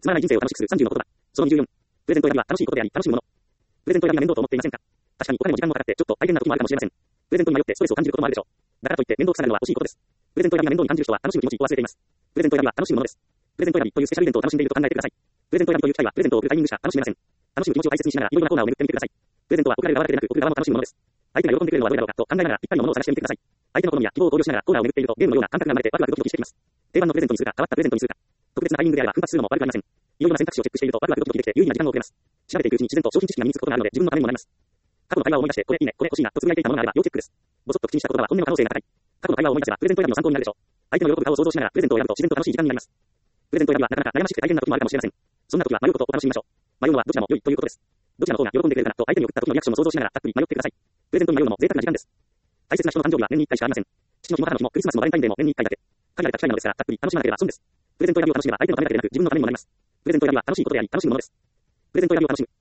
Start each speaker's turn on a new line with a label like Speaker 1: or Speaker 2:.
Speaker 1: つまらない人生を楽しくする30の言葉。その24。プレゼント選びは楽しいことであり、楽しむもの。プレゼント選びが面倒と思っていませんか？確かにお金も時間もかかってちょっと大変な時もあるかもしれません。プレゼントに迷ってストレスを感じることもあるでしょう。だからといって面倒くさがるのは惜しいことです。プレゼント選びが面倒に感じる人は楽しむ気持ちを忘れています。プレゼント選びは楽しむものです。プレゼント選びというスペシャルイベントを楽しんでいると考えてください。プレゼント選びという機会はプレゼントを送るタイミングしか楽しめません。楽しむ気持ちを大切にしながらいろいろなコーナーを巡ってみてください。プレゼントは送られる側だけでなく送る側も楽しむものです。相手が喜んでくれるのはどれだろうかと考えながらぴったりのものを探してみてください。相手の好みや希望を考慮しながらコーナーを巡っているとゲームのような感覚が生まれてワクワクドキドキしてきます。定番のプレゼントにするか変わったプレゼントにするか。特別なタイミングであれば奮発するのも悪くありません。いろいろな選択肢をチェックしているとワクワクドキドキできて有意義な時間を送れます。調べていくうちに自然と商品知識が身につくことがあるので自分のためにもなります。過去の会話を思い出してこれいいね、これ欲しいなとつぶやいていたものがあれば要チェックです。ぼそっと口にした言葉は本音の可能性が高い。過去の会話を思い出せばプレゼント選びの参考になるでしょう。相手の喜ぶ顔を想像しながらプレゼントを選ぶと自然と楽しい時間になります。プレゼント選びはなかなか悩ましくて大変な時もあるかもしれません。そんな時は迷うことをお楽しみましょう。迷うのはどちらも良いということです。どちらの方が喜んでくれるかなと相手に送った時のリアクションを想像しながらたっぷり迷ってください。プレゼントに迷うのも贅沢な時間です。大切な人の誕生日は年に1回しかありません。父の日も母の日もクリスマスもバレンタインデーも年に1回だけ。限られた機会なのですからたっぷり楽しまなければ損です。プレゼント選びを楽しめば相手のためだけでなく自分のためにもなります。プレゼント選びは楽しいことであり楽しむものです。プレゼント選びを楽しむ。